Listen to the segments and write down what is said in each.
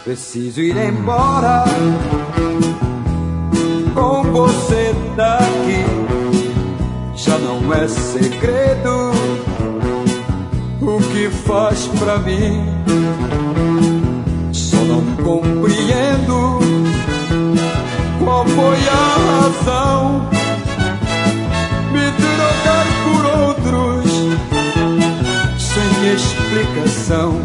Preciso ir embora com você daqui. Já não é segredo o que faz pra mim. Só não compreendo qual foi a razão me trocar por outros sem explicação.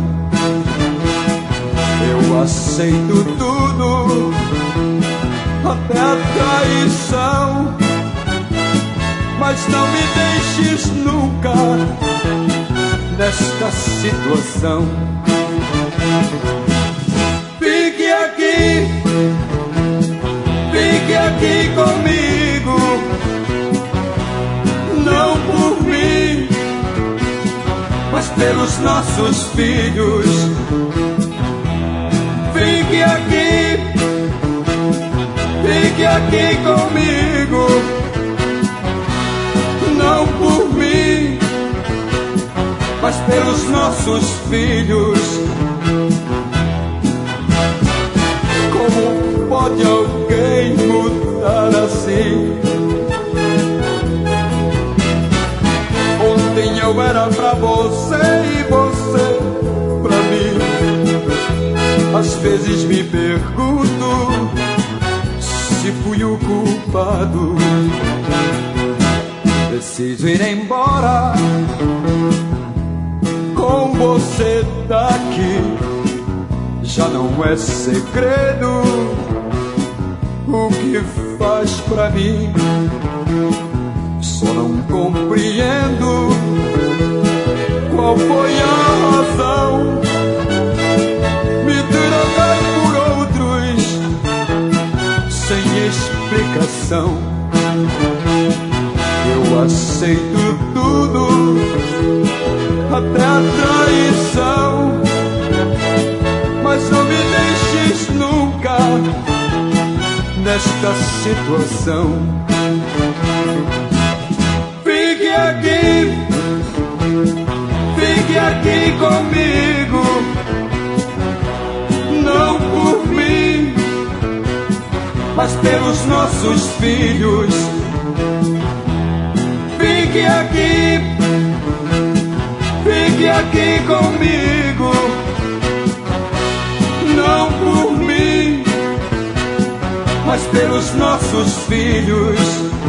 Eu aceito tudo, até a traição, mas não me deixes nunca nesta situação. Fique aqui comigo, não por mim, mas pelos nossos filhos. Fique aqui comigo, não por mim, mas pelos nossos filhos. Como pode alguém mudar assim? Ontem eu era pra você e você pra mim. Às vezes me pergunto se fui o culpado. Preciso ir embora com você daqui. Já não é segredo o que faz pra mim. Só não compreendo qual foi a razão me trocar por outros sem explicação. Eu aceito tudo, até a traição, mas não me deixes nunca nesta situação. Fique aqui comigo, não por mim, mas pelos nossos filhos. Fique aqui comigo, não por mim, mas pelos nossos filhos.